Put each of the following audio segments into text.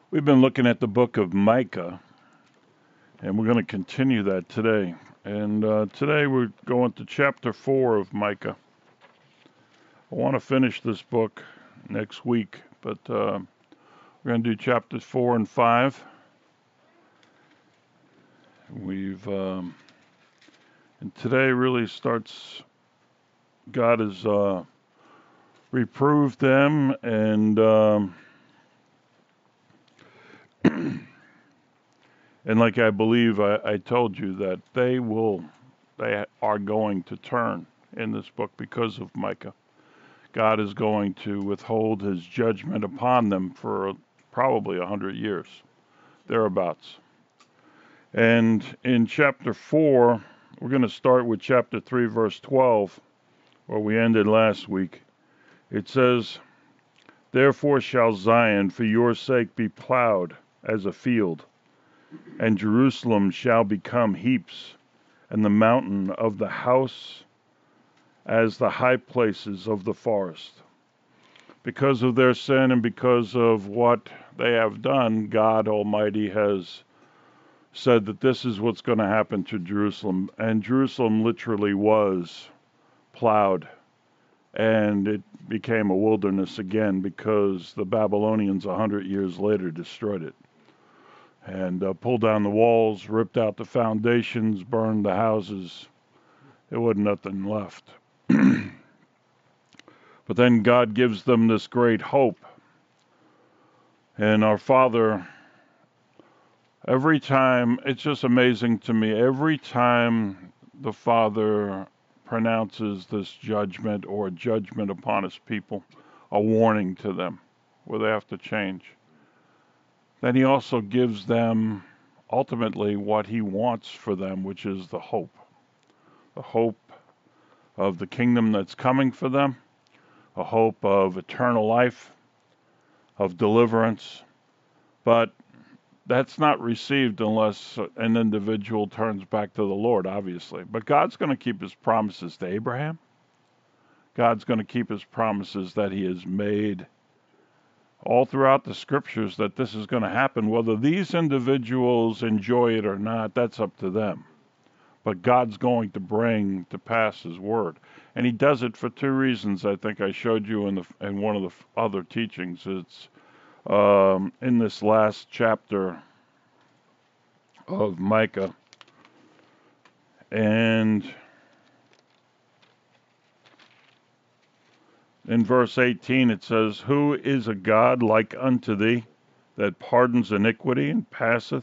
We've been looking at the book of Micah, and we're going to continue that today. And today we're going to chapter 4 of Micah. I want to finish this book next week, but we're going to do chapters 4 and 5. And today really starts, God has reproved them and and like I believe I told you that they are going to turn in this book because of Micah. God is going to withhold his judgment upon them for probably 100 years, thereabouts. And in chapter 4, we're going to start with chapter 3, verse 12, where we ended last week. It says, "Therefore shall Zion for your sake be plowed as a field, and Jerusalem shall become heaps, and the mountain of the house as the high places of the forest." Because of their sin and because of what they have done, God Almighty has said that this is what's going to happen to Jerusalem. And Jerusalem literally was plowed, and it became a wilderness again because the Babylonians 100 years later destroyed it. And pulled down the walls, ripped out the foundations, burned the houses. There wasn't nothing left. But then God gives them this great hope. And our Father, every time, it's just amazing to me, every time the Father pronounces this judgment or judgment upon his people, a warning to them where they have to change, then he also gives them ultimately what he wants for them, which is the hope of the kingdom that's coming for them, a hope of eternal life, of deliverance. But that's not received unless an individual turns back to the Lord, obviously. But God's going to keep his promises to Abraham. God's going to keep his promises that he has made all throughout the scriptures that this is going to happen. Whether these individuals enjoy it or not, that's up to them. But God's going to bring to pass his word. And he does it for two reasons. I think I showed you in one of the other teachings. It's in this last chapter of Micah. And in verse 18 it says, "Who is a God like unto thee, that pardons iniquity and passeth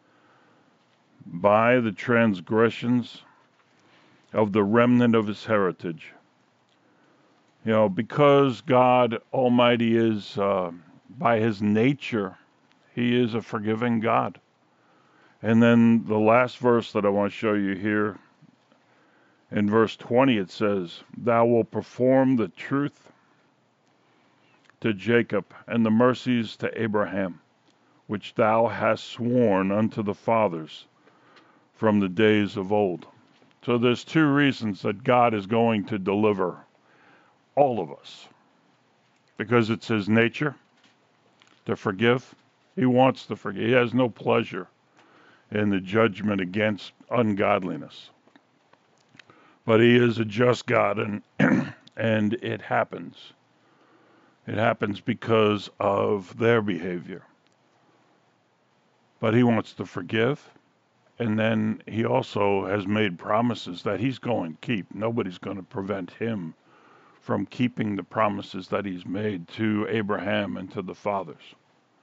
by the transgressions of the remnant of his heritage?" You know, because God Almighty is, by his nature, he is a forgiving God. And then the last verse that I want to show you here, in verse 20, it says, "Thou wilt perform the truth to Jacob and the mercies to Abraham, which thou hast sworn unto the fathers from the days of old." So there's two reasons that God is going to deliver all of us. Because it's his nature to forgive. He wants to forgive. He has no pleasure in the judgment against ungodliness. But he is a just God, and and it happens. It happens because of their behavior. But he wants to forgive. And then he also has made promises that he's going to keep. Nobody's going to prevent him from keeping the promises that he's made to Abraham and to the fathers.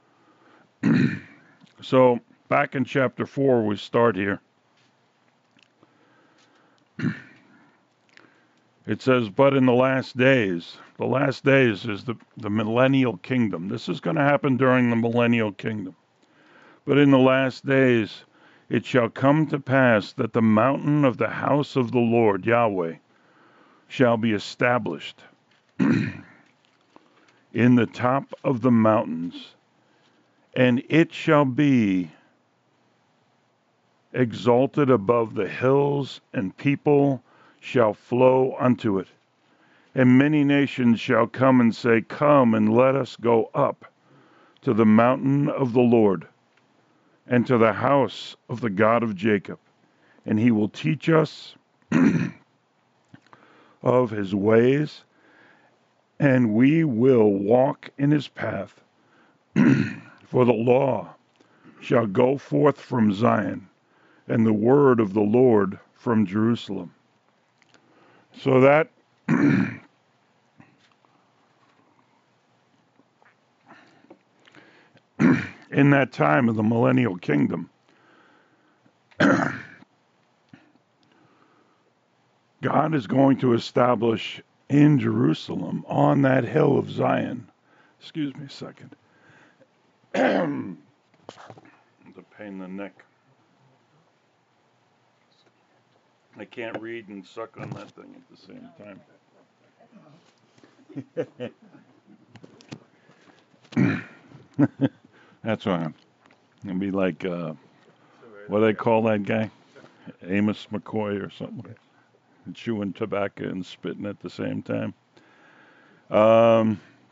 So back in chapter 4, we start here. It says, "But in the last days is the millennial kingdom." This is going to happen during the millennial kingdom. "But in the last days it shall come to pass that the mountain of the house of the Lord Yahweh shall be established in the top of the mountains, and it shall be exalted above the hills, and people shall flow unto it. And many nations shall come and say, Come and let us go up to the mountain of the Lord, and to the house of the God of Jacob, and he will teach us of his ways, and we will walk in his path. For the law shall go forth from Zion, and the word of the Lord from Jerusalem. So that in that time of the millennial kingdom, God is going to establish in Jerusalem on that hill of Zion. Excuse me a second. The pain in the neck. I can't read and suck on that thing at the same time. That's right. It'd be like, what do they call that guy? Amos McCoy or something. Chewing tobacco and spitting at the same time. All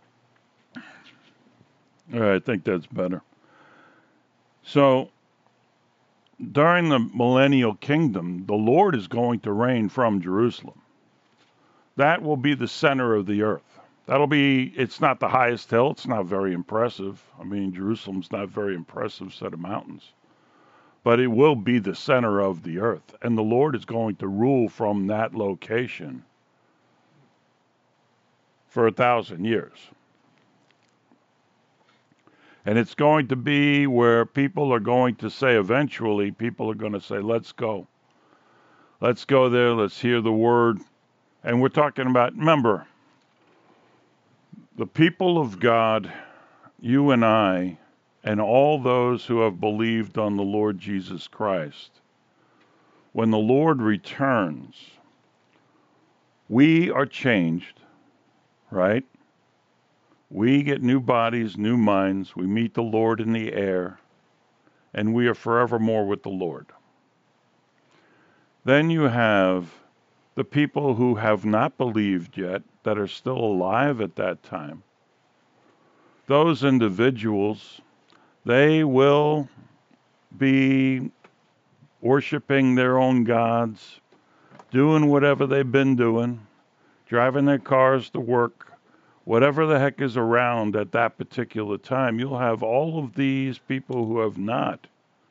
right, I think that's better. So, during the millennial kingdom, the Lord is going to reign from Jerusalem. That will be the center of the earth. It's not the highest hill. It's not very impressive. I mean, Jerusalem's not a very impressive set of mountains. But it will be the center of the earth. And the Lord is going to rule from that location for 1,000 years. And it's going to be where people are going to say, eventually, people are going to say, let's go. Let's go there. Let's hear the word. And we're talking about, remember, the people of God, you and I, and all those who have believed on the Lord Jesus Christ, when the Lord returns, we are changed, right? We get new bodies, new minds. We meet the Lord in the air, and we are forevermore with the Lord. Then you have the people who have not believed yet, that are still alive at that time. Those individuals, they will be worshiping their own gods, doing whatever they've been doing, driving their cars to work, whatever the heck is around at that particular time. You'll have all of these people who have not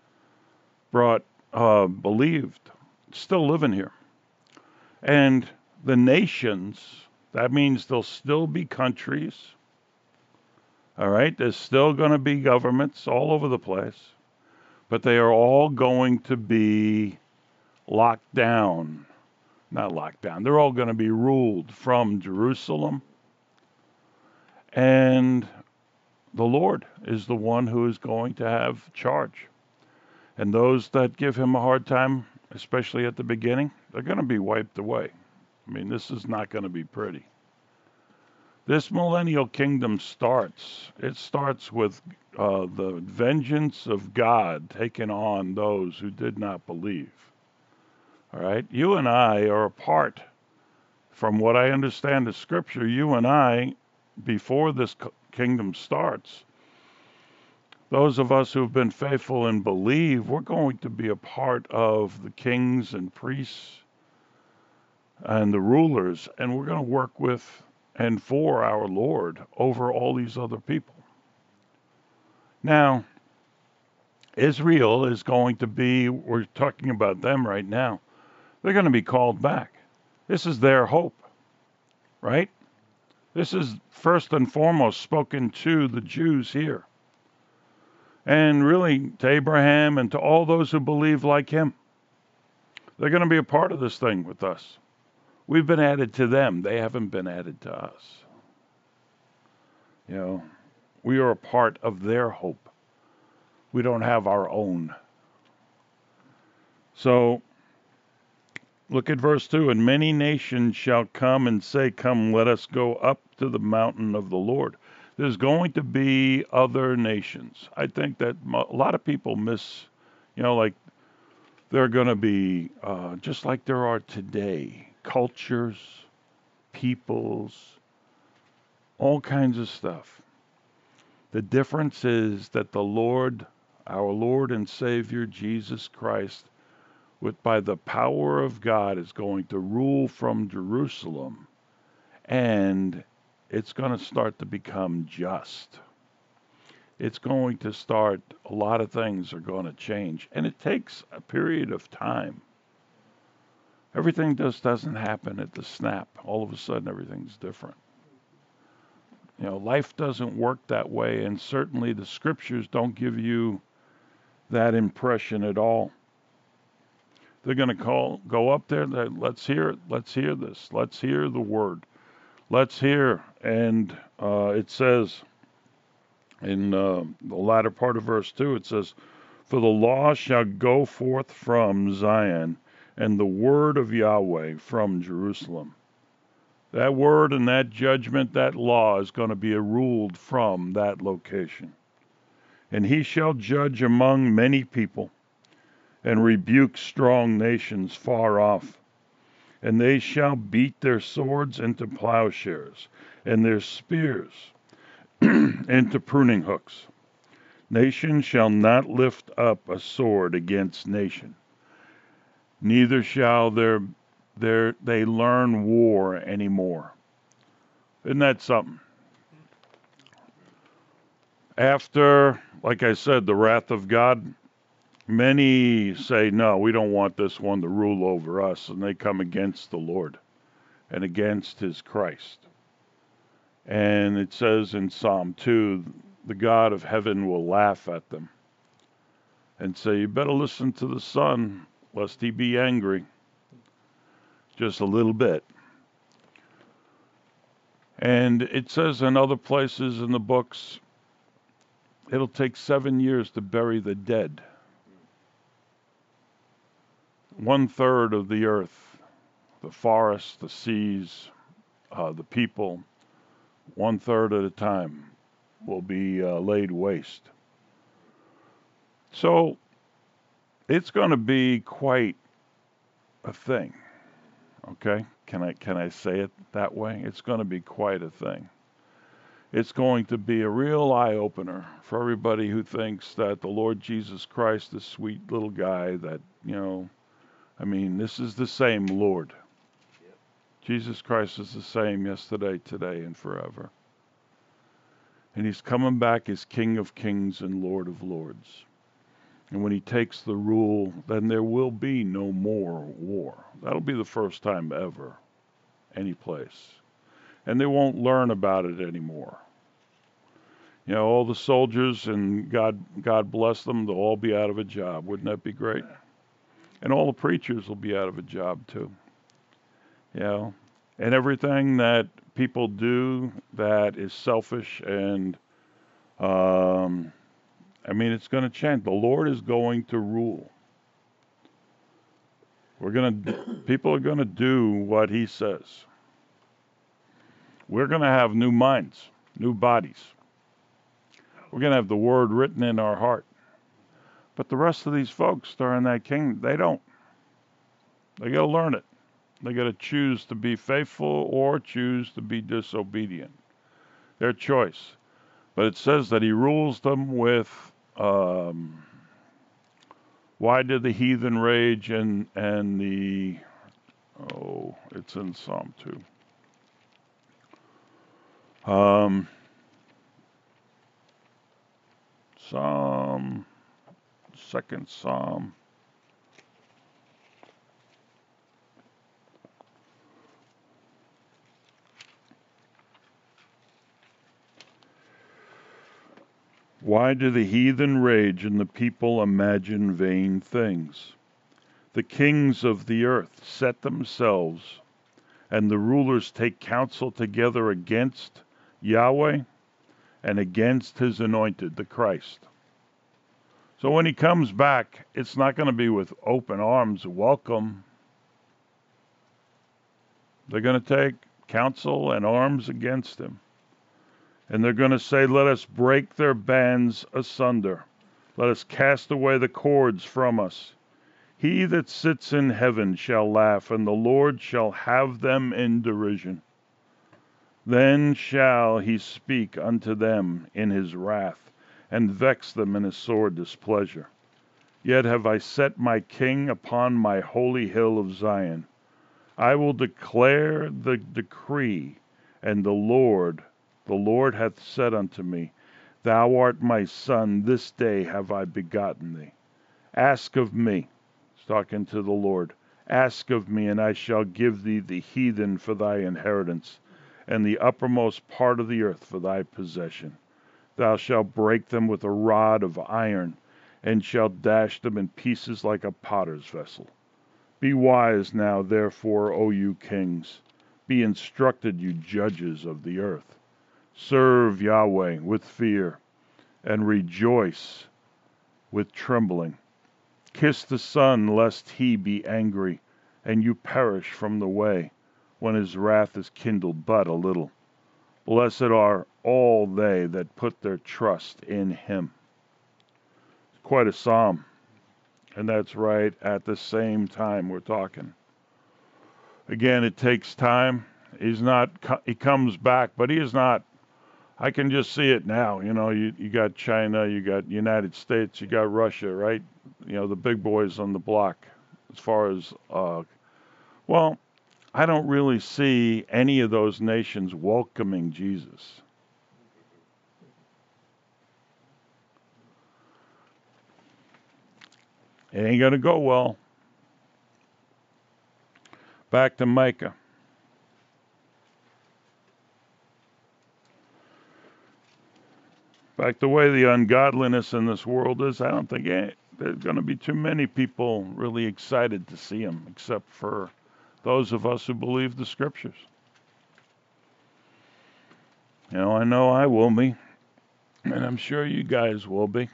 believed, still living here. And the nations, that means there'll still be countries. All right, there's still going to be governments all over the place, but they are all going to be locked down. Not locked down. They're all going to be ruled from Jerusalem. And the Lord is the one who is going to have charge. And those that give him a hard time, especially at the beginning, they're going to be wiped away. I mean, this is not going to be pretty. This millennial kingdom starts. It starts with the vengeance of God taking on those who did not believe. All right? You and I are a part, from what I understand of Scripture, you and I, before this kingdom starts, those of us who have been faithful and believe, we're going to be a part of the kings and priests and the rulers, and we're going to work with and for our Lord over all these other people. Now, Israel is going to be, we're talking about them right now, they're going to be called back. This is their hope, right? This is first and foremost spoken to the Jews here. And really to Abraham and to all those who believe like him. They're going to be a part of this thing with us. We've been added to them. They haven't been added to us. You know, we are a part of their hope. We don't have our own. So, look at verse 2. And many nations shall come and say, come, let us go up to the mountain of the Lord. There's going to be other nations. I think that a lot of people miss, like there are going to be, just like there are today, cultures, peoples, all kinds of stuff. The difference is that the Lord, our Lord and Savior Jesus Christ, by the power of God, is going to rule from Jerusalem, and it's going to start to become just. It's going to start, a lot of things are going to change, and it takes a period of time. Everything just doesn't happen at the snap. All of a sudden, everything's different. Life doesn't work that way, and certainly the scriptures don't give you that impression at all. They're going to go up there, let's hear it, let's hear this, let's hear the word, let's hear. And it says in the latter part of verse 2, it says, "For the law shall go forth from Zion, and the word of Yahweh from Jerusalem." That word and that judgment, that law is going to be ruled from that location. "And he shall judge among many people, and rebuke strong nations far off. And they shall beat their swords into plowshares, and their spears into pruning hooks. Nation shall not lift up a sword against nation, neither shall they learn war anymore." Isn't that something? After, like I said, the wrath of God, many say, no, we don't want this one to rule over us, and they come against the Lord and against his Christ. And it says in Psalm 2, the God of heaven will laugh at them and say, you better listen to the Son, lest he be angry. Just a little bit. And it says in other places in the books, it'll take 7 years to bury the dead. 1/3 of the earth, the forests, the seas, the people, 1/3 at a time will be laid waste. So it's going to be quite a thing. Okay, can I say it that way? It's going to be quite a thing. It's going to be a real eye-opener for everybody who thinks that the Lord Jesus Christ, this sweet little guy that, this is the same Lord. Yep. Jesus Christ is the same yesterday, today, and forever. And he's coming back as King of Kings and Lord of Lords. And when he takes the rule, then there will be no more war. That'll be the first time ever, any place. And they won't learn about it anymore. All the soldiers, and God bless them, they'll all be out of a job. Wouldn't that be great? And all the preachers will be out of a job too. And everything that people do that is selfish and it's going to change. The Lord is going to rule. People are going to do what he says. We're going to have new minds, new bodies. We're going to have the word written in our heart. But the rest of these folks that are in that kingdom, they don't. They got to learn it. They got to choose to be faithful or choose to be disobedient. Their choice. But it says that he rules them with, why did the heathen rage and it's in Psalm 2. Second Psalm. Why do the heathen rage and the people imagine vain things? The kings of the earth set themselves, and the rulers take counsel together against Yahweh and against his anointed, the Christ. So when he comes back, it's not going to be with open arms, welcome. They're going to take counsel and arms against him. And they're going to say, let us break their bands asunder. Let us cast away the cords from us. He that sits in heaven shall laugh, and the Lord shall have them in derision. Then shall he speak unto them in his wrath, and vex them in his sore displeasure. Yet have I set my king upon my holy hill of Zion. I will declare the decree, and the Lord hath said unto me, Thou art my son, this day have I begotten thee. Ask of me, he's talking to the Lord, ask of me, and I shall give thee the heathen for thy inheritance, and the uppermost part of the earth for thy possession. Thou shalt break them with a rod of iron, and shalt dash them in pieces like a potter's vessel. Be wise now, therefore, O you kings. Be instructed, you judges of the earth. Serve Yahweh with fear, and rejoice with trembling. Kiss the Son, lest he be angry, and you perish from the way, when his wrath is kindled but a little. Blessed are all they that put their trust in him. Quite a psalm, and that's right at the same time we're talking. Again, it takes time. He comes back, but he is not. I can just see it now. You got China, you got United States, you got Russia, right? The big boys on the block. As far as, I don't really see any of those nations welcoming Jesus. It ain't going to go well. Back to Micah. Back the way the ungodliness in this world is, I don't think there's going to be too many people really excited to see him, except for those of us who believe the scriptures. I know I will be, and I'm sure you guys will be.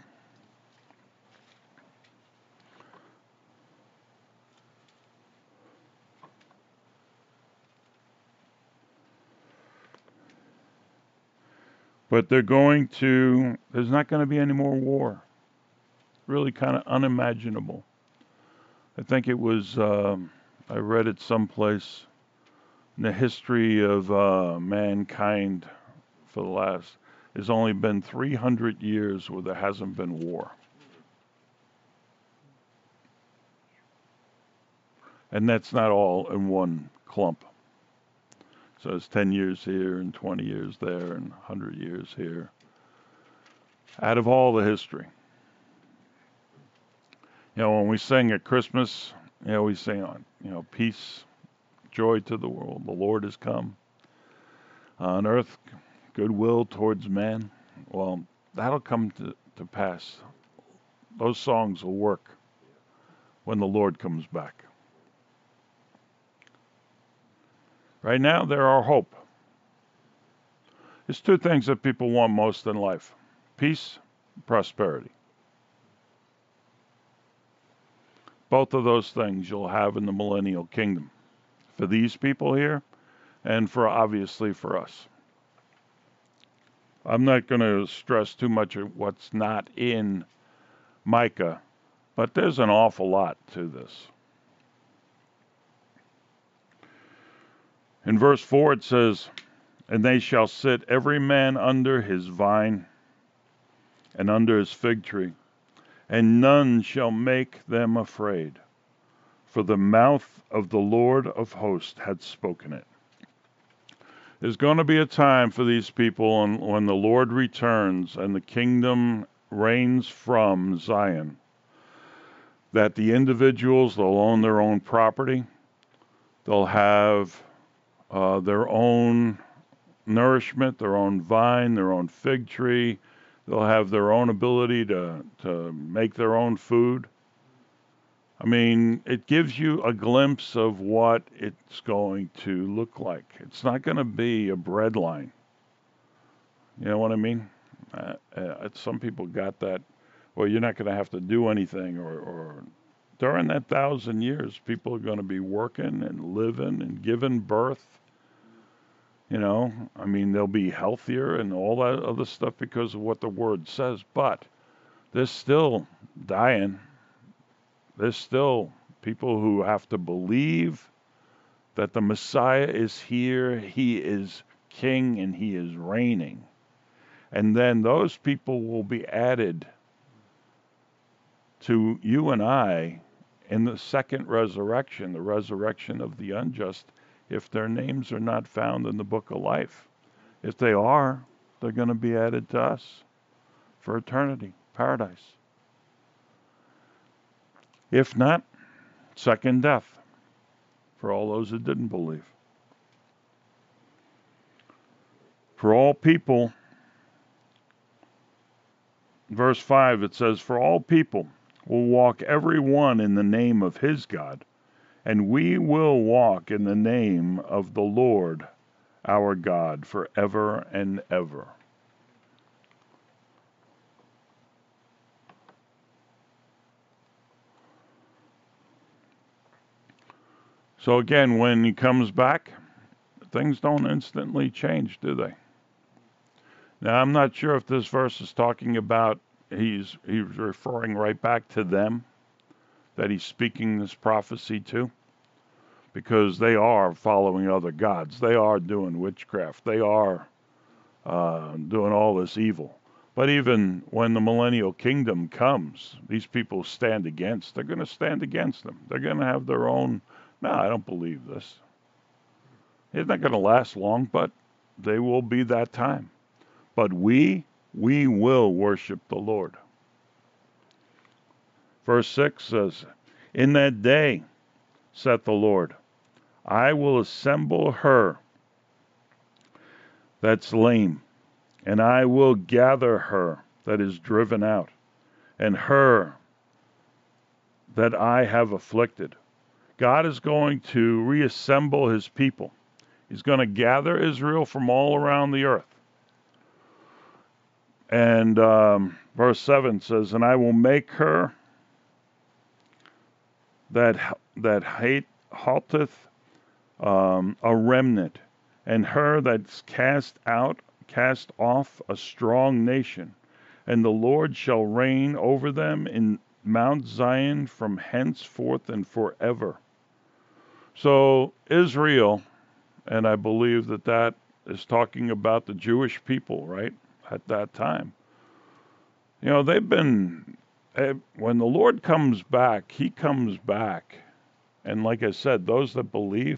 But there's not going to be any more war. Really kind of unimaginable. I think it was, I read it someplace, in the history of mankind there's only been 300 years where there hasn't been war. And that's not all in one clump. So it's 10 years here and 20 years there and 100 years here. Out of all the history. When we sing at Christmas, we sing on, peace, joy to the world. The Lord has come. On earth, goodwill towards man. Well, that'll come to pass. Those songs will work when the Lord comes back. Right now, they're our hope. There's two things that people want most in life: peace, prosperity. Both of those things you'll have in the millennial kingdom. For these people here, and obviously for us. I'm not going to stress too much of what's not in Micah, but there's an awful lot to this. In verse 4 it says, And they shall sit every man under his vine and under his fig tree, and none shall make them afraid, for the mouth of the Lord of hosts had spoken it. There's going to be a time for these people when the Lord returns and the kingdom reigns from Zion, that the individuals, they'll own their own property, they'll have their own nourishment, their own vine, their own fig tree. They'll have their own ability to make their own food. I mean, it gives you a glimpse of what it's going to look like. It's not going to be a bread line. You know what I mean? Some people got that, well, you're not going to have to do anything, or during that 1,000 years, people are going to be working and living and giving birth. I mean, they'll be healthier and all that other stuff because of what the word says, but they're still dying. There's still people who have to believe that the Messiah is here. He is king and he is reigning. And then those people will be added to you and I in the second resurrection, the resurrection of the unjust, if their names are not found in the book of life. If they are, they're going to be added to us for eternity, paradise. If not, second death for all those who didn't believe. For all people, verse 5, it says, for all people will walk every one in the name of his God, and we will walk in the name of the Lord our God forever and ever. So again, when he comes back, things don't instantly change, do they? Now, I'm not sure if this verse is talking about he's referring right back to them, that he's speaking this prophecy to, because they are following other gods. They are doing witchcraft. They are doing all this evil. But even when the millennial kingdom comes, these people stand against. They're going to stand against them. They're going to have their own, no, I don't believe this. It's not going to last long, but they will be that time. But we will worship the Lord. Verse 6 says, in that day, saith the Lord, I will assemble her that's lame, and I will gather her that is driven out, and her that I have afflicted. God is going to reassemble his people. He's going to gather Israel from all around the earth. And verse 7 says, and I will make her that halteth a remnant, and her that's cast off a strong nation. And the Lord shall reign over them in Mount Zion from henceforth and forever. So Israel, and I believe that is talking about the Jewish people, right, at that time. You know, they've been, when the Lord comes back, he comes back. And like I said, those that believe,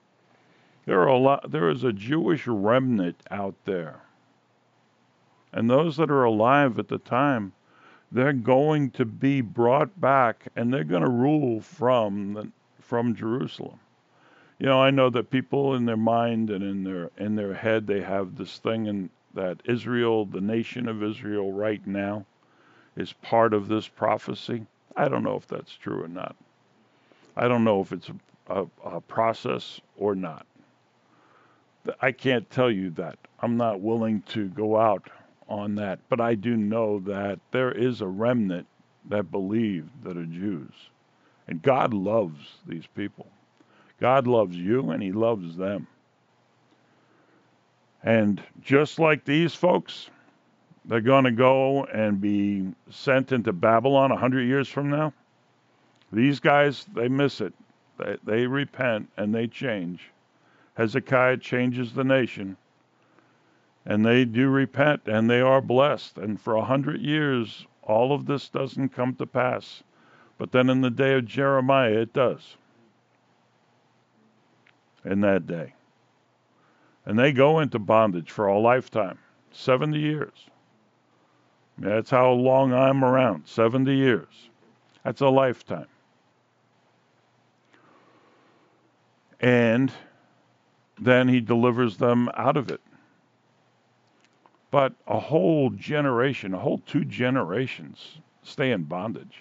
there is a Jewish remnant out there. And those that are alive at the time, they're going to be brought back, and they're going to rule from Jerusalem. You know, I know that people in their mind and in their head, they have this thing, and that Israel, the nation of Israel right now, is part of this prophecy. I don't know if that's true or not. I don't know if it's a process or not. I can't tell you that. I'm not willing to go out on that. But I do know that there is a remnant that believe that are Jews. And God loves these people. God loves you, and he loves them. And just like these folks, they're going to go and be sent into Babylon 100 years from now. These guys, they miss it. They repent and they change. Hezekiah changes the nation, and they do repent, and they are blessed. And for 100 years, all of this doesn't come to pass. But then in the day of Jeremiah, it does. In that day. And they go into bondage for a lifetime, 70 years. That's how long I'm around, 70 years. That's a lifetime. And then he delivers them out of it. But a whole generation, a whole 2 generations stay in bondage.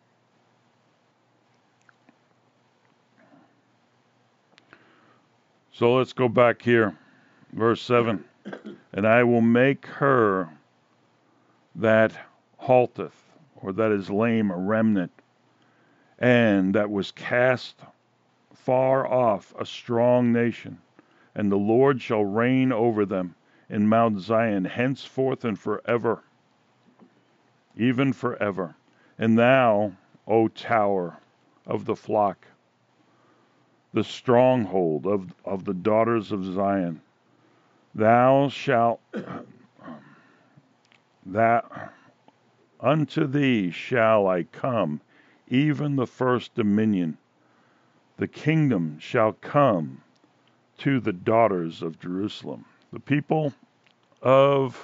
So let's go back here. Verse 7. And I will make her that halteth, or that is lame, a remnant, and that was cast far off, a strong nation. And the Lord shall reign over them in Mount Zion henceforth and forever, even forever. And thou, O tower of the flock, the stronghold of the daughters of Zion, Thou shalt, that unto thee shall I come, even the first dominion. The kingdom shall come to the daughters of Jerusalem. The people of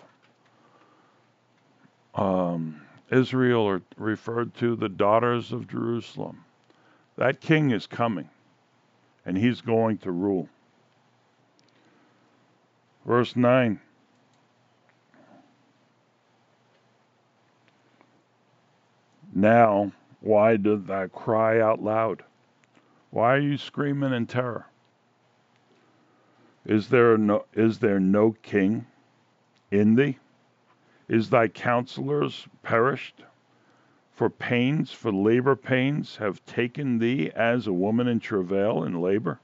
Israel are referred to the daughters of Jerusalem. That king is coming, and he's going to rule. Verse 9. Now, why did thou cry out loud? Why are you screaming in terror? Is there no king in thee? Is thy counselors perished? For labor pains have taken thee as a woman in travail in labor.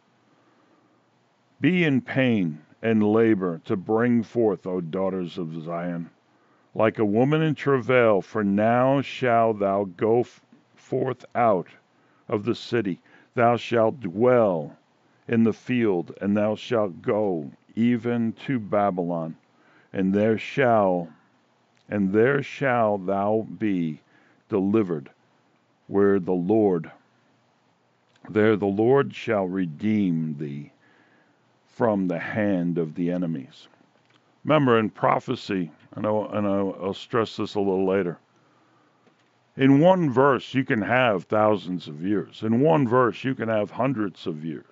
Be in pain and labor to bring forth, O daughters of Zion, like a woman in travail, for now shalt thou go forth out of the city. Thou shalt dwell in the field, and thou shalt go even to Babylon, and there shall thou be delivered, where the Lord shall redeem thee from the hand of the enemies. Remember, in prophecy, and I'll stress this a little later, in one verse you can have thousands of years. In one verse you can have hundreds of years.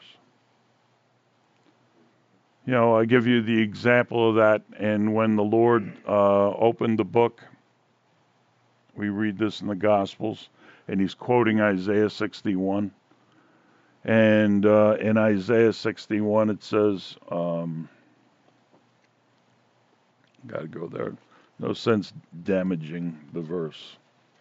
You know, I give you the example of that, and when the Lord opened the book, we read this in the Gospels, and he's quoting Isaiah 61. And in Isaiah 61 it says, got to go there. No sense damaging the verse.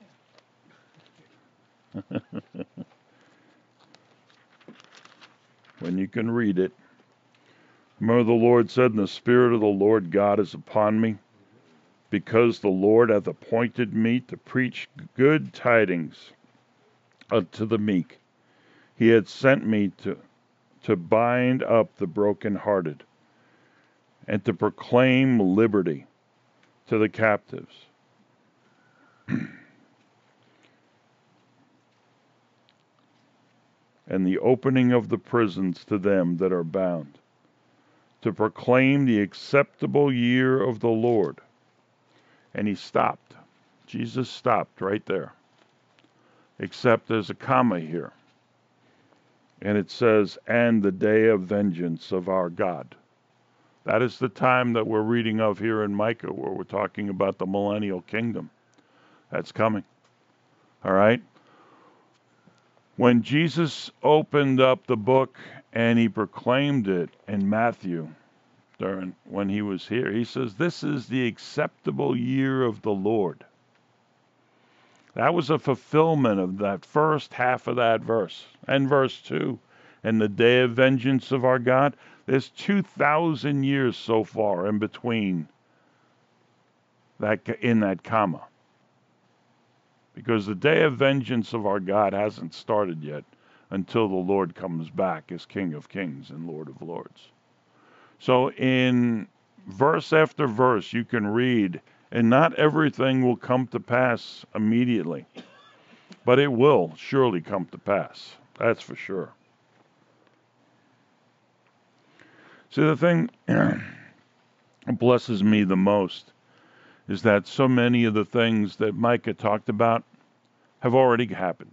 When you can read it. Remember the Lord said, and the Spirit of the Lord God is upon me, because the Lord hath appointed me to preach good tidings unto the meek. He had sent me to bind up the brokenhearted, and to proclaim liberty to the captives, and the opening of the prisons to them that are bound, to proclaim the acceptable year of the Lord. And he stopped. Jesus stopped right there. Except there's a comma here. And it says, and the day of vengeance of our God. That is the time that we're reading of here in Micah, where we're talking about the millennial kingdom. That's coming. All right? When Jesus opened up the book and he proclaimed it in Matthew, when he was here, he says, this is the acceptable year of the Lord. That was a fulfillment of that first half of that verse. And verse 2, and the day of vengeance of our God. There's 2,000 years so far in between that, in that comma. Because the day of vengeance of our God hasn't started yet until the Lord comes back as King of Kings and Lord of Lords. So in verse after verse, you can read, and not everything will come to pass immediately, but it will surely come to pass. That's for sure. See, the thing that blesses me the most is that so many of the things that Micah talked about have already happened.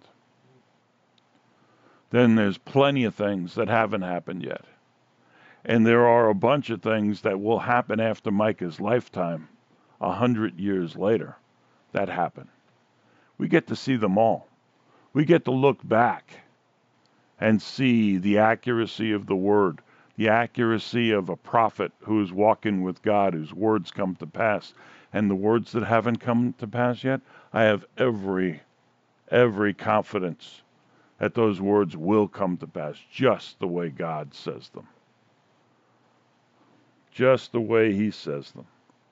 Then there's plenty of things that haven't happened yet. And there are a bunch of things that will happen after Micah's lifetime, 100 years later, that happen. We get to see them all. We get to look back and see the accuracy of the word, the accuracy of a prophet who is walking with God, whose words come to pass. And the words that haven't come to pass yet, I have every confidence that those words will come to pass just the way God says them. Just the way he says them.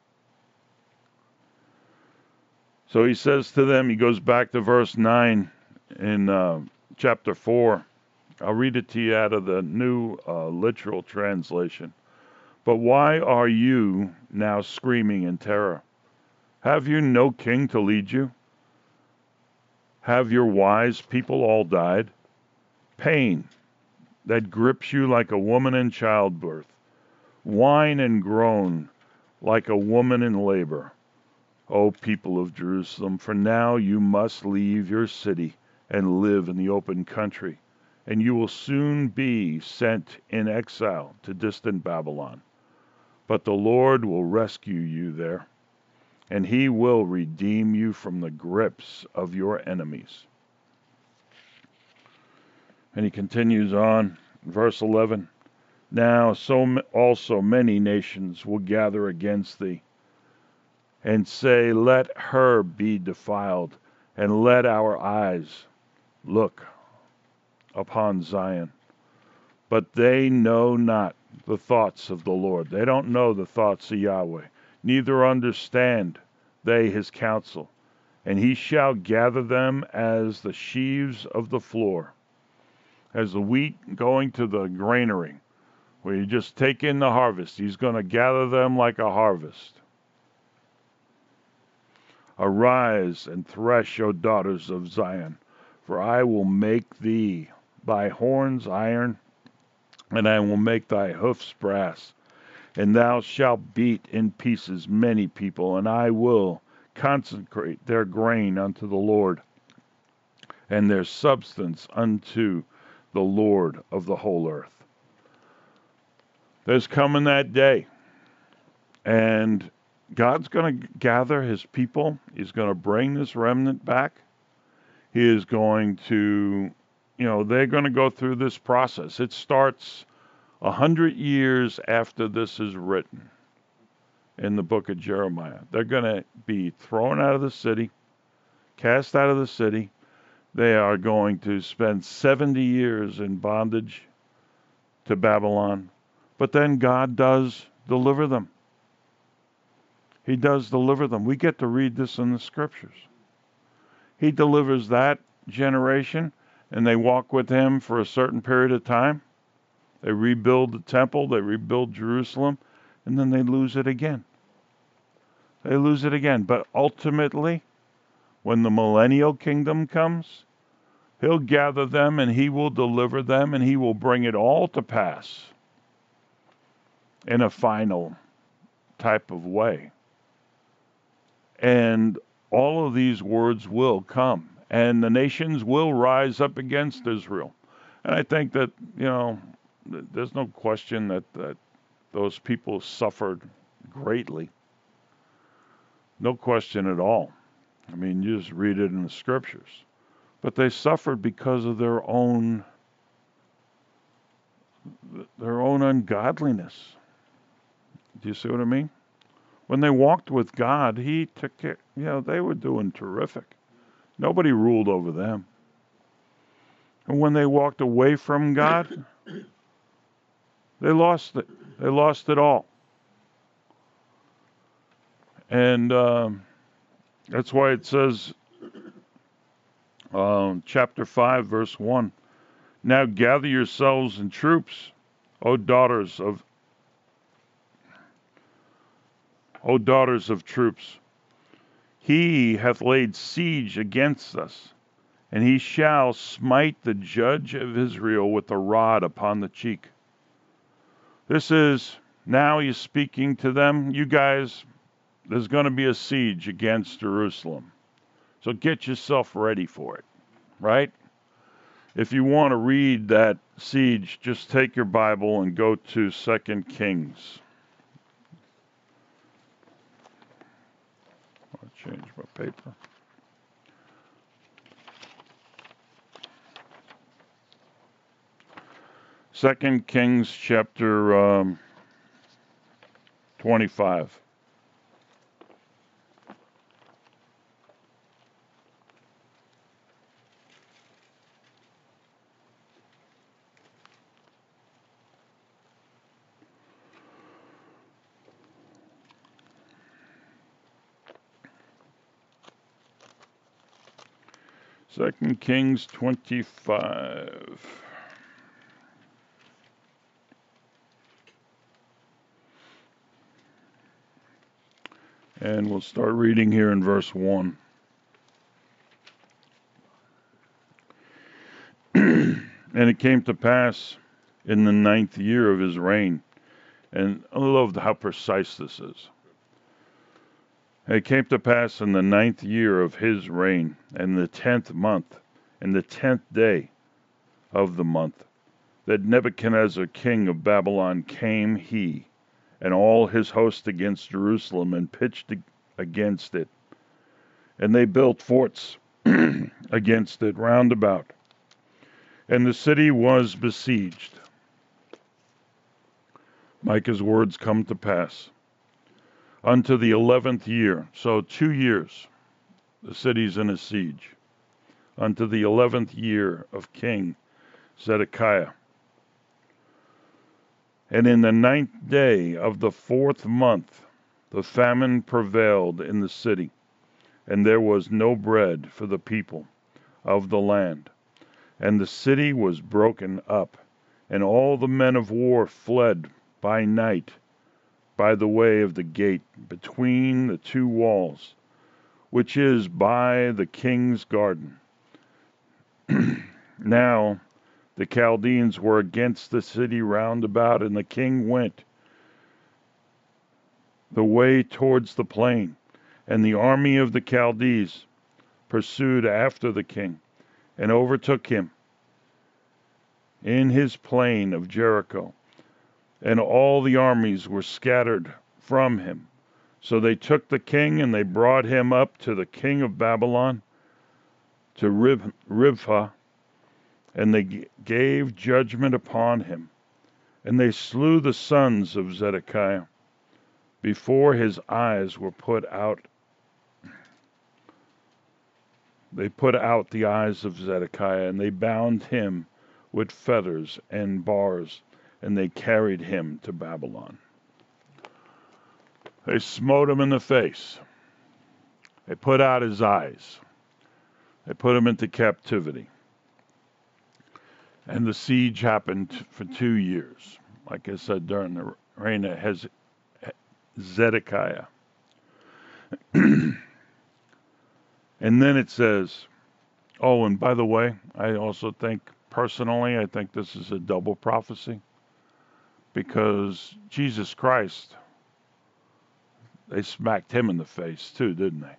So he says to them, he goes back to verse 9 in chapter 4. I'll read it to you out of the New Literal Translation. But why are you now screaming in terror? Have you no king to lead you? Have your wise people all died? Pain that grips you like a woman in childbirth, whine and groan like a woman in labor. O people of Jerusalem, for now you must leave your city and live in the open country, and you will soon be sent in exile to distant Babylon. But the Lord will rescue you there, and he will redeem you from the grips of your enemies. And he continues on, verse 11. Now also many nations will gather against thee, and say, let her be defiled, and let our eyes look upon Zion. But they know not the thoughts of the Lord. They don't know the thoughts of Yahweh, neither understand they his counsel. And he shall gather them as the sheaves of the floor, as the wheat going to the granary, where you just take in the harvest. He's going to gather them like a harvest. Arise and thresh, O daughters of Zion, for I will make thee thy horns iron, and I will make thy hoofs brass. And thou shalt beat in pieces many people, and I will consecrate their grain unto the Lord, and their substance unto the Lord of the whole earth. There's coming that day, and God's going to gather his people. He's going to bring this remnant back. He is going to, they're going to go through this process. It starts 100 years after this is written in the book of Jeremiah. They're going to be thrown out of the city, cast out of the city. They are going to spend 70 years in bondage to Babylon. But then God does deliver them. He does deliver them. We get to read this in the scriptures. He delivers that generation, and they walk with him for a certain period of time. They rebuild the temple, they rebuild Jerusalem, and then they lose it again. They lose it again. But ultimately, when the millennial kingdom comes, he'll gather them and he will deliver them and he will bring it all to pass in a final type of way. And all of these words will come, and the nations will rise up against Israel. And I think that, there's no question that those people suffered greatly. No question at all. I mean, you just read it in the scriptures. But they suffered because of their own ungodliness. Do you see what I mean? When they walked with God, he took care, they were doing terrific. Nobody ruled over them. And when they walked away from God, they lost it. They lost it all. And that's why it says, chapter 5, verse 1, now gather yourselves in troops, O daughters of troops. He hath laid siege against us, and he shall smite the judge of Israel with a rod upon the cheek. Now he's speaking to them. You guys, there's going to be a siege against Jerusalem. So get yourself ready for it, right? If you want to read that siege, just take your Bible and go to 2 Kings. I'll change my paper. Second Kings chapter 25. Second Kings 25. And we'll start reading here in verse 1. And it came to pass in the 9th year of his reign, and I love how precise this is. It came to pass in the 9th year of his reign, and the 10th month, and the 10th day of the month, that Nebuchadnezzar king of Babylon came he, and all his host against Jerusalem, and pitched against it. And they built forts against it round about. And the city was besieged. Micah's words come to pass. Unto the 11th year, so 2 years, the city's in a siege. Unto the 11th year of King Zedekiah. And in the 9th day of the 4th month, the famine prevailed in the city, and there was no bread for the people of the land. And the city was broken up, and all the men of war fled by night by the way of the gate between the two walls, which is by the king's garden. Now the Chaldeans were against the city round about, and the king went the way towards the plain, and the army of the Chaldees pursued after the king, and overtook him in his plain of Jericho. And all the armies were scattered from him. So they took the king, and they brought him up to the king of Babylon, to Riblah, and they gave judgment upon him. And they slew the sons of Zedekiah before his eyes were put out. They put out the eyes of Zedekiah, and they bound him with fetters and bars, and they carried him to Babylon. They smote him in the face. They put out his eyes. They put him into captivity. And the siege happened for 2 years, like I said, during the reign of Zedekiah. And then it says, oh, and by the way, I also think, personally, I think this is a double prophecy, because Jesus Christ, they smacked him in the face too, didn't they?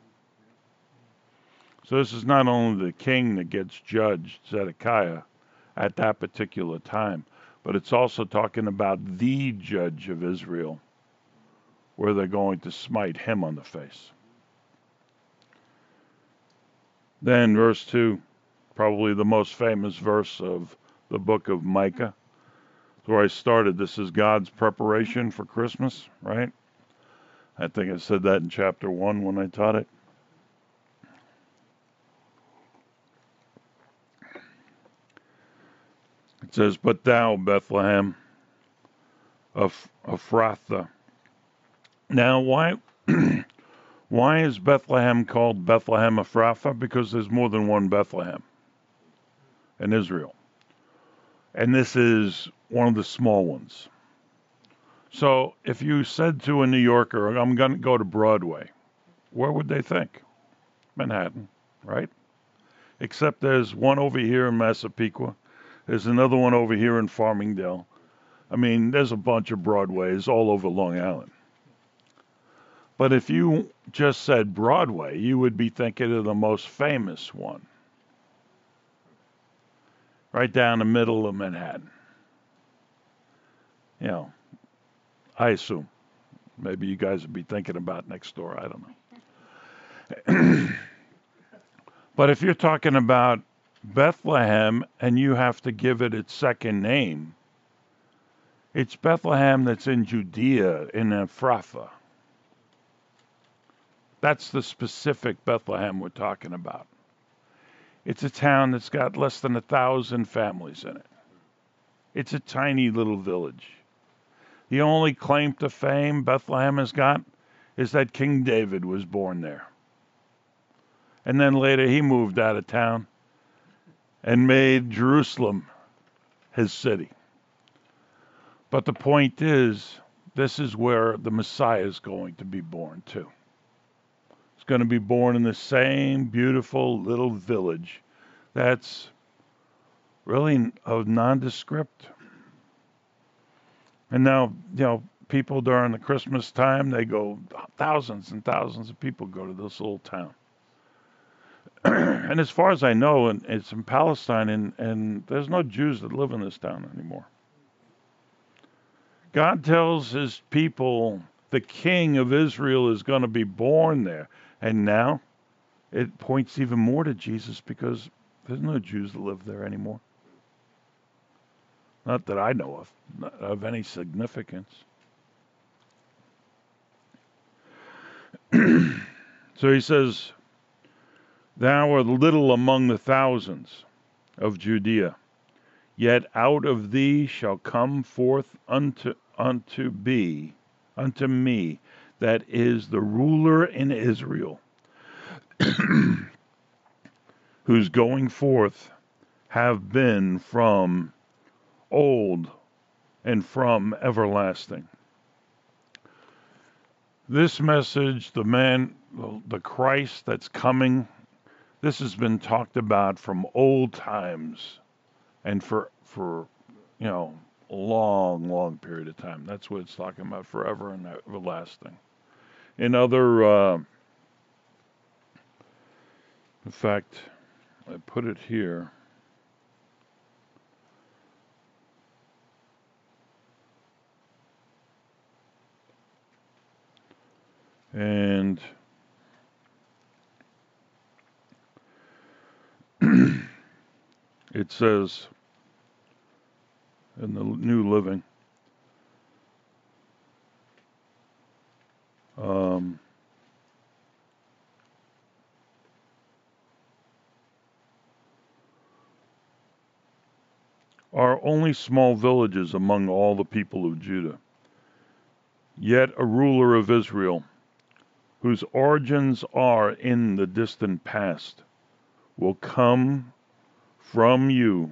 So this is not only the king that gets judged, Zedekiah, at that particular time, but it's also talking about the judge of Israel, where they're going to smite him on the face. Then verse 2, probably the most famous verse of the book of Micah. That's where I started. This is God's preparation for Christmas, right? I think I said that in chapter 1 when I taught it. It says, but thou, Bethlehem of Ephrathah. Now, why is Bethlehem called Bethlehem Ephrathah? Because there's more than one Bethlehem in Israel. And this is one of the small ones. So if you said to a New Yorker, I'm going to go to Broadway, where would they think? Manhattan, right? Except there's one over here in Massapequa. There's another one over here in Farmingdale. I mean, there's a bunch of Broadways all over Long Island. But if you just said Broadway, you would be thinking of the most famous one, right down the middle of Manhattan. You know, I assume. Maybe you guys would be thinking about next door. I don't know. But if you're talking about Bethlehem and you have to give it its second name, it's Bethlehem that's in Judea, in Ephrathah. That's the specific Bethlehem we're talking about. It's a town that's got less than 1,000 families in it. It's a tiny little village. The only claim to fame Bethlehem has got is that King David was born there. And then later he moved out of town and made Jerusalem his city. But the point is, this is where the Messiah is going to be born too. is going to be born in the same beautiful little village that's really nondescript. And now, people during the Christmas time, they go, thousands and thousands of people go to this little town. And as far as I know, it's in Palestine, and there's no Jews that live in this town anymore. God tells his people the king of Israel is going to be born there. And now it points even more to Jesus because there's no Jews that live there anymore. Not that I know of, not of any significance. So he says, thou art little among the thousands of Judea, yet out of thee shall come forth unto me, that is the ruler in Israel, whose going forth have been from old and from everlasting. This message, the Christ that's coming, this has been talked about from old times and for a long period of time. That's what it's talking about, forever and everlasting. In fact, I put it here. And it says in the New Living, are only small villages among all the people of Judah, yet a ruler of Israel, whose origins are in the distant past, will come from you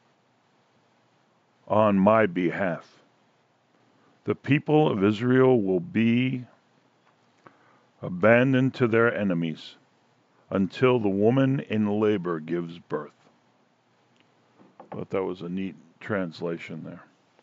on my behalf. The people of Israel will be abandoned to their enemies until the woman in labor gives birth. I thought that was a neat translation there.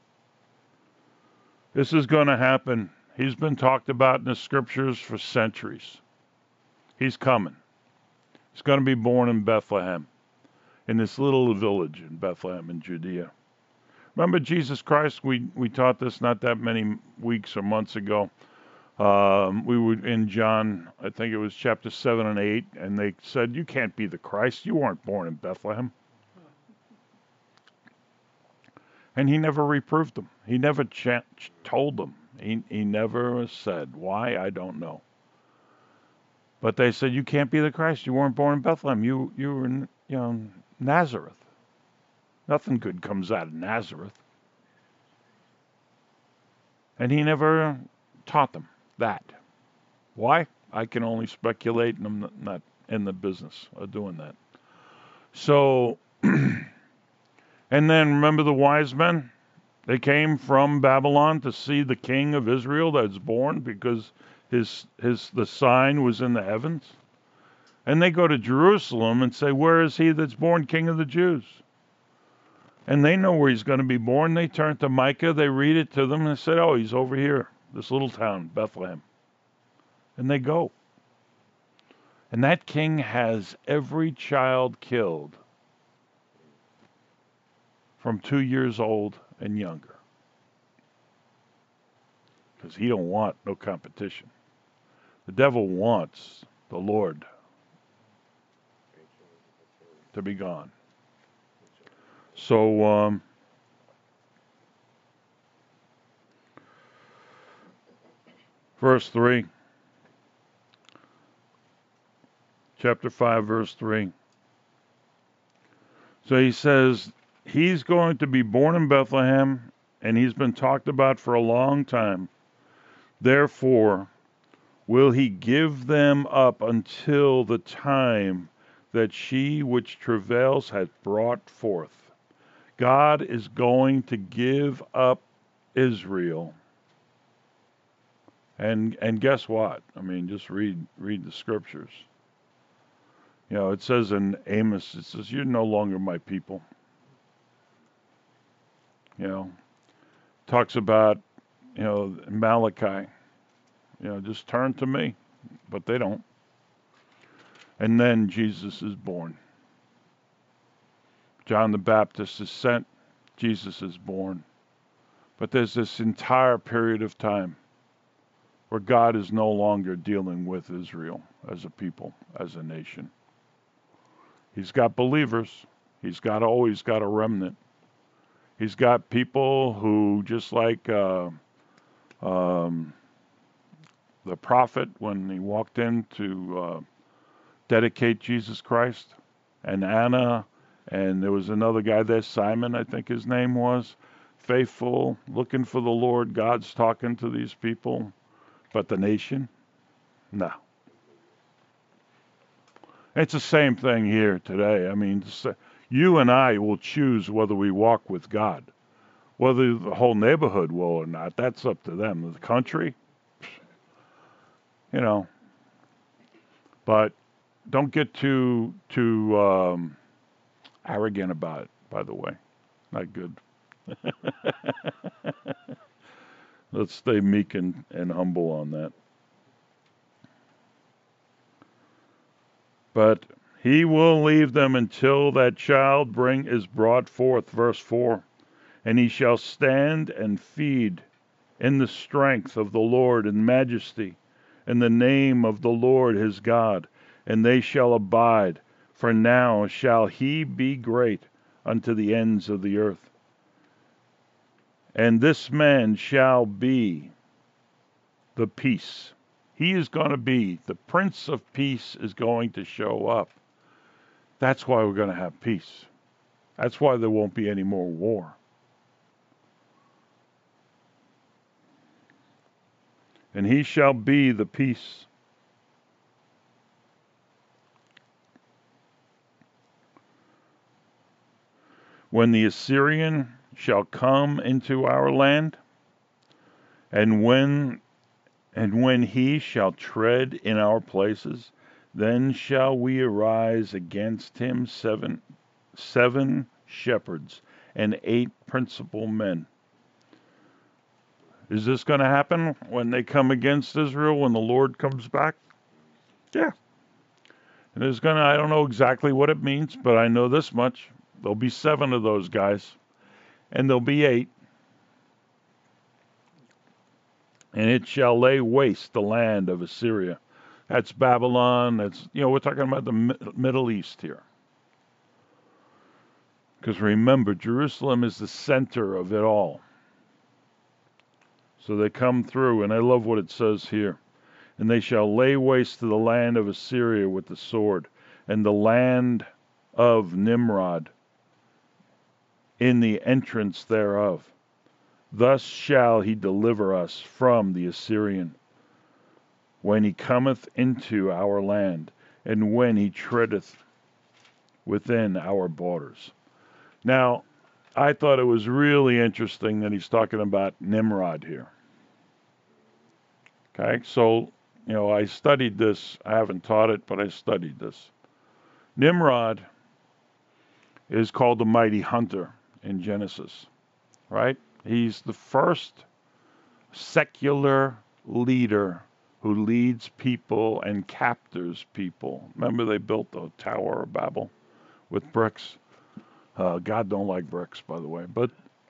This is going to happen. He's been talked about in the scriptures for centuries. He's coming. He's going to be born in Bethlehem, in this little village in Bethlehem in Judea. Remember Jesus Christ? We taught this not that many weeks or months ago. We were in John, I think it was chapter 7 and 8, and they said, you can't be the Christ. You weren't born in Bethlehem. And he never reproved them. He never told them. He never said. Why? I don't know. But they said, you can't be the Christ. You weren't born in Bethlehem. You were in Nazareth. Nothing good comes out of Nazareth. And he never taught them that. Why? I can only speculate, and I'm not in the business of doing that. So, and then remember the wise men? They came from Babylon to see the king of Israel that's born because the sign was in the heavens. And they go to Jerusalem and say, where is he that's born king of the Jews? And they know where he's going to be born. They turn to Micah, they read it to them, and they say, oh, he's over here, this little town, Bethlehem. And they go. And that king has every child killed from 2 years old and younger. Because he don't want no competition. The devil wants the Lord to be gone. So, verse 3, chapter 5, verse 3. So he says, he's going to be born in Bethlehem, and he's been talked about for a long time. Therefore, will he give them up until the time that she which travails hath brought forth? God is going to give up Israel And guess what? I mean, just read the scriptures. You know, it says in Amos, it says, "You're no longer my people." You know, talks about, you know, Malachi, you know, just turn to me, but they don't. And then Jesus is born. John the Baptist is sent. Jesus is born. But there's this entire period of time where God is no longer dealing with Israel as a people, as a nation. He's got believers. He's always got a remnant. He's got people who, just like the prophet when he walked in to dedicate Jesus Christ, and Anna, and there was another guy there, Simon, I think his name was, faithful, looking for the Lord. God's talking to these people, but the nation, no. It's the same thing here today. I mean, you and I will choose whether we walk with God. Whether the whole neighborhood will or not, that's up to them. The country, you know. But don't get too arrogant about it, by the way. Not good. Let's stay meek and humble on that. But he will leave them until that child is brought forth, verse 4. And he shall stand and feed in the strength of the Lord and majesty, in the name of the Lord his God, and they shall abide. For now shall he be great unto the ends of the earth. And this man shall be the peace. He is going to be, the Prince of Peace is going to show up. That's why we're going to have peace. That's why there won't be any more war. And he shall be the peace. When the Assyrian shall come into our land, and when he shall tread in our places, then shall we arise against him seven shepherds and 8 principal men. Is this going to happen when they come against Israel, when the Lord comes back? Yeah. And there's going to, I don't know exactly what it means, but I know this much. There'll be 7 of those guys, and there'll be 8. And it shall lay waste the land of Assyria. That's Babylon. That's, you know, we're talking about the Middle East here. Because remember, Jerusalem is the center of it all. So they come through, and I love what it says here. And they shall lay waste to the land of Assyria with the sword, and the land of Nimrod in the entrance thereof. Thus shall he deliver us from the Assyrian, when he cometh into our land, and when he treadeth within our borders. Now, I thought it was really interesting that he's talking about Nimrod here. Okay, so, you know, I studied this. I haven't taught it, but I studied this. Nimrod is called the mighty hunter in Genesis, right? He's the first secular leader who leads people and captures people. Remember, they built the Tower of Babel with bricks. God don't like bricks, by the way. But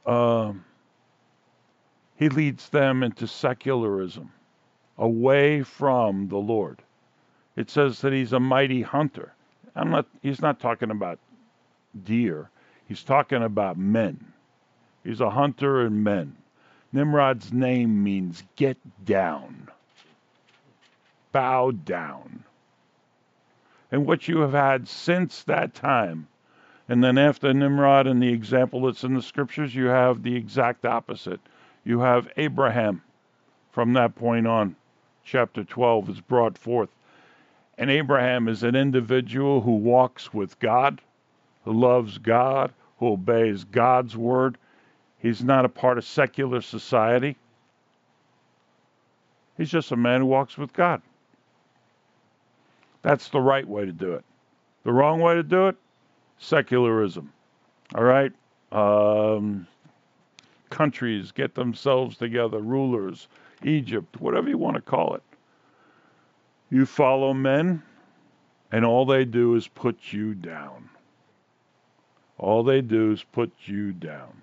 he leads them into secularism, away from the Lord. It says that he's a mighty hunter. He's not talking about deer. He's talking about men. He's a hunter and men. Nimrod's name means get down. Bow down. And what you have had since that time, and then after Nimrod and the example that's in the scriptures, you have the exact opposite. You have Abraham. From that point on, chapter 12 is brought forth. And Abraham is an individual who walks with God, who loves God, who obeys God's word. He's not a part of secular society. He's just a man who walks with God. That's the right way to do it. The wrong way to do it, secularism. All right? Countries get themselves together, rulers, Egypt, whatever you want to call it. You follow men, and all they do is put you down. All they do is put you down.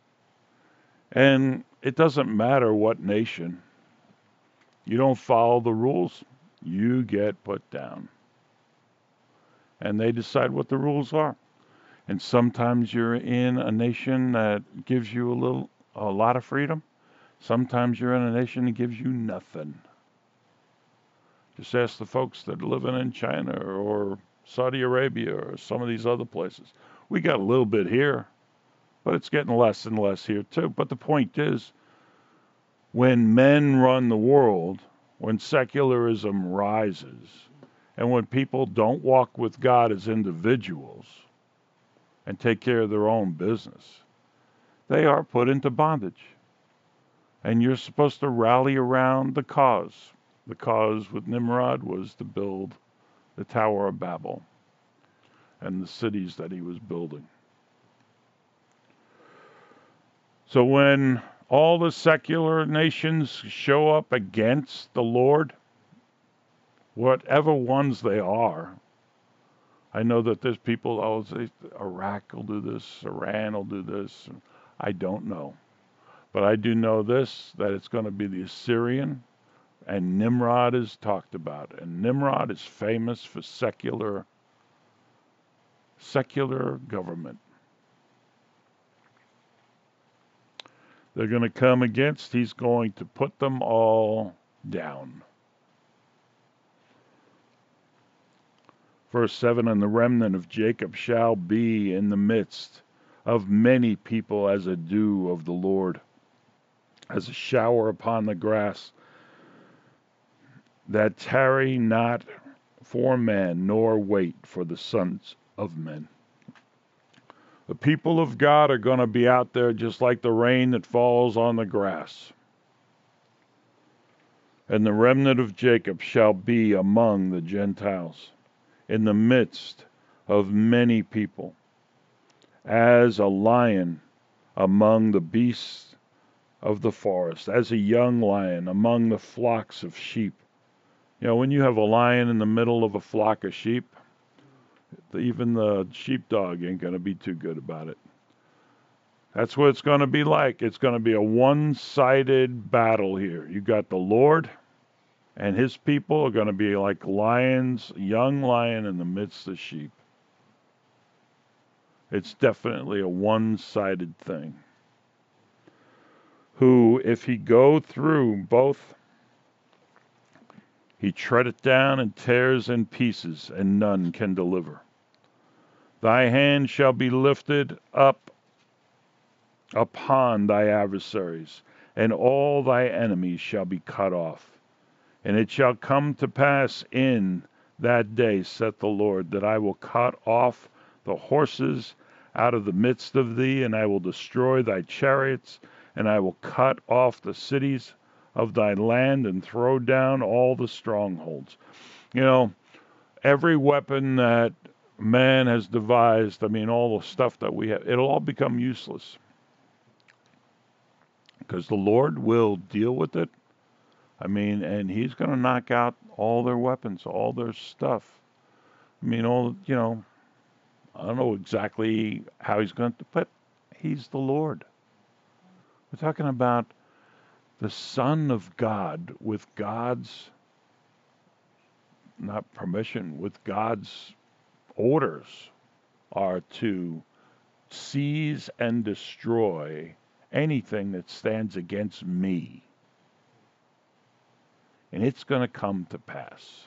And it doesn't matter what nation. You don't follow the rules, you get put down. And they decide what the rules are. And sometimes you're in a nation that gives you a lot of freedom. Sometimes you're in a nation that gives you nothing. Just ask the folks that are living in China or Saudi Arabia or some of these other places. We got a little bit here, but it's getting less and less here too. But the point is, when men run the world, when secularism rises, and when people don't walk with God as individuals and take care of their own business, they are put into bondage. And you're supposed to rally around the cause. The cause with Nimrod was to build the Tower of Babel and the cities that he was building. So when all the secular nations show up against the Lord, whatever ones they are, I know that there's people, Iraq will do this, Iran will do this. I don't know. But I do know this, that it's going to be the Assyrian, and Nimrod is talked about. And Nimrod is famous for secular government. They're going to come against, he's going to put them all down. Verse 7, and the remnant of Jacob shall be in the midst of many people as a dew of the Lord, as a shower upon the grass, that tarry not for men, nor wait for the sons of men. The people of God are going to be out there just like the rain that falls on the grass. And the remnant of Jacob shall be among the Gentiles, in the midst of many people, as a lion among the beasts of the forest, as a young lion among the flocks of sheep. You know, when you have a lion in the middle of a flock of sheep, even the sheepdog ain't going to be too good about it. That's what it's going to be like. It's going to be a one-sided battle here. You got the Lord, and his people are going to be like lions, young lion in the midst of sheep. It's definitely a one-sided thing. Who, if he go through both, he treadeth down and tears in pieces, and none can deliver. Thy hand shall be lifted up upon thy adversaries, and all thy enemies shall be cut off. And it shall come to pass in that day, saith the Lord, that I will cut off the horses out of the midst of thee, and I will destroy thy chariots, and I will cut off the cities of thy land, and throw down all the strongholds. You know, every weapon that man has devised, I mean, all the stuff that we have, it'll all become useless. Because the Lord will deal with it. I mean, and he's going to knock out all their weapons, all their stuff. I mean, I don't know exactly how he's going to, but he's the Lord. We're talking about the Son of God with God's, not permission, with God's orders are to seize and destroy anything that stands against me. And it's going to come to pass.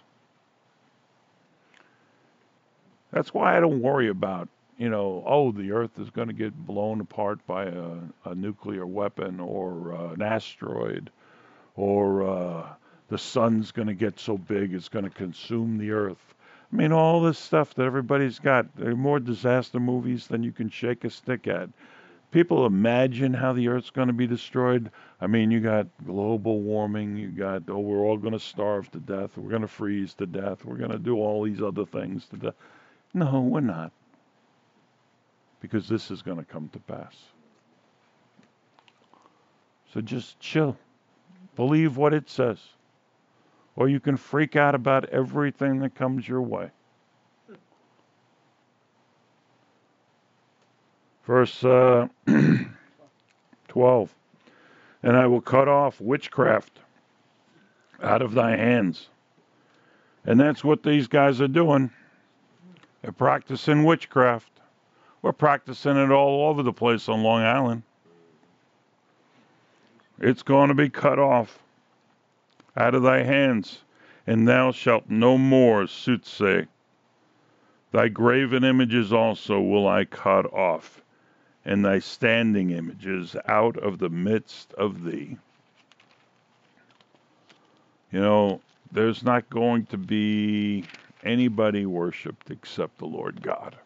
That's why I don't worry about, the earth is going to get blown apart by a nuclear weapon or an asteroid, or the sun's going to get so big it's going to consume the earth. I mean, all this stuff that everybody's got. There are more disaster movies than you can shake a stick at. people imagine how the earth's going to be destroyed. I mean, you got global warming, you got, oh, we're all going to starve to death, we're going to freeze to death, we're going to do all these other things to death. No, we're not. Because this is going to come to pass. So just chill. Believe what it says. Or you can freak out about everything that comes your way. Verse 12. And I will cut off witchcraft out of thy hands. And that's what these guys are doing. They're practicing witchcraft. We're practicing it all over the place on Long Island. It's going to be cut off out of thy hands, and thou shalt no more soothsay. Thy graven images also will I cut off, and thy standing images out of the midst of thee. You know, there's not going to be anybody worshipped except the Lord God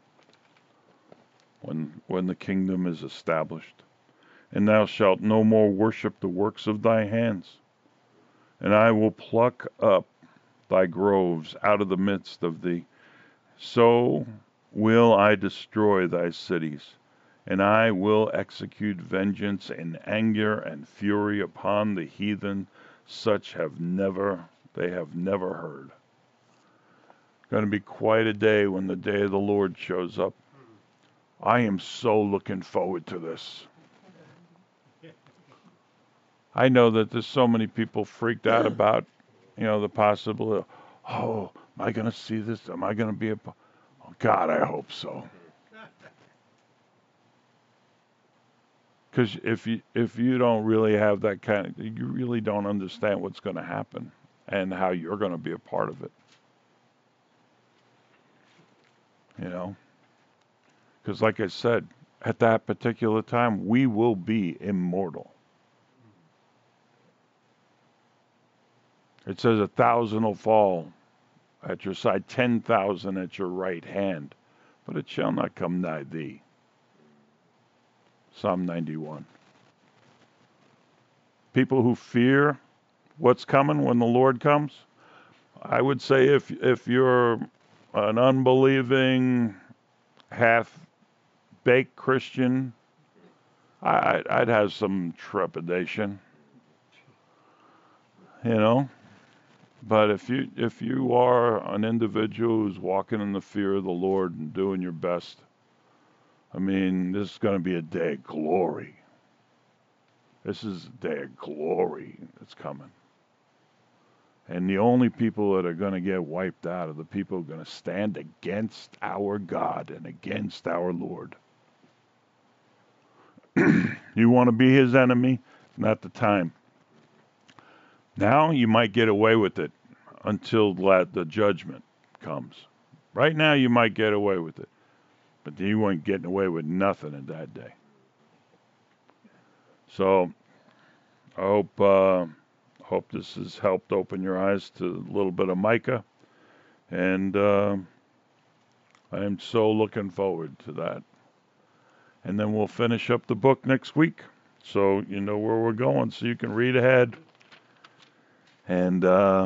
when the kingdom is established. And thou shalt no more worship the works of thy hands. And I will pluck up thy groves out of the midst of thee. So will I destroy thy cities, and I will execute vengeance and anger and fury upon the heathen, such they have never heard. It's going to be quite a day when the day of the Lord shows up. I am so looking forward to this. I know that there's so many people freaked out about, the possibility. Oh, am I going to see this? Am I going to be oh, God, I hope so. Because if you don't really have that you really don't understand what's going to happen and how you're going to be a part of it. Because like I said, at that particular time, we will be immortal. It says 1,000 will fall at your side, 10,000 at your right hand, but it shall not come nigh thee. Psalm 91. People who fear what's coming when the Lord comes, I would say if you're an unbelieving, half-baked Christian, I'd have some trepidation, But if you are an individual who's walking in the fear of the Lord and doing your best, this is going to be a day of glory. This is a day of glory that's coming. And the only people that are going to get wiped out are the people who are going to stand against our God and against our Lord. You want to be his enemy? Not the time. Now you might get away with it until the judgment comes. Right now you might get away with it, but you ain't getting away with nothing in that day. So I hope this has helped open your eyes to a little bit of Micah, and I am so looking forward to that. And then we'll finish up the book next week, so you know where we're going, so you can read ahead and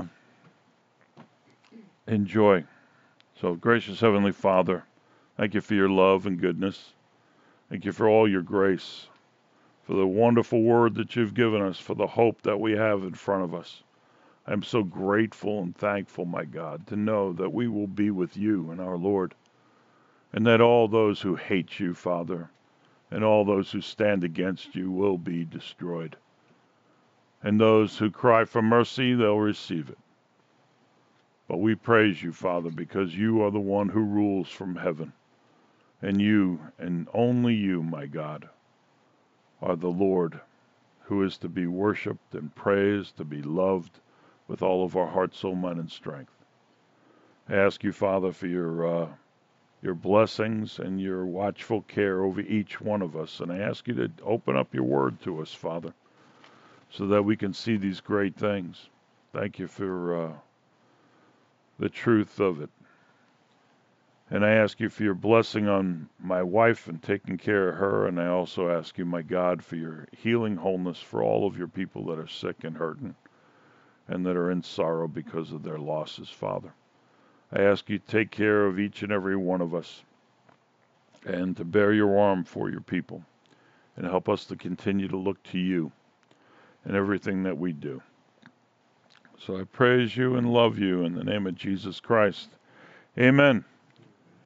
enjoy. So, gracious Heavenly Father, thank you for your love and goodness. Thank you for all your grace, for the wonderful word that you've given us, for the hope that we have in front of us. I'm so grateful and thankful, my God, to know that we will be with you and our Lord, and that all those who hate you, Father, and all those who stand against you will be destroyed. And those who cry for mercy, they'll receive it. But we praise you, Father, because you are the one who rules from heaven. And you, and only you, my God, are the Lord who is to be worshipped and praised, to be loved with all of our heart, soul, mind, and strength. I ask you, Father, for your blessings and your watchful care over each one of us. And I ask you to open up your word to us, Father, so that we can see these great things. Thank you for the truth of it. And I ask you for your blessing on my wife and taking care of her. And I also ask you, my God, for your healing wholeness for all of your people that are sick and hurting and that are in sorrow because of their losses, Father. I ask you to take care of each and every one of us and to bear your arm for your people and help us to continue to look to you in everything that we do. So I praise you and love you in the name of Jesus Christ. Amen.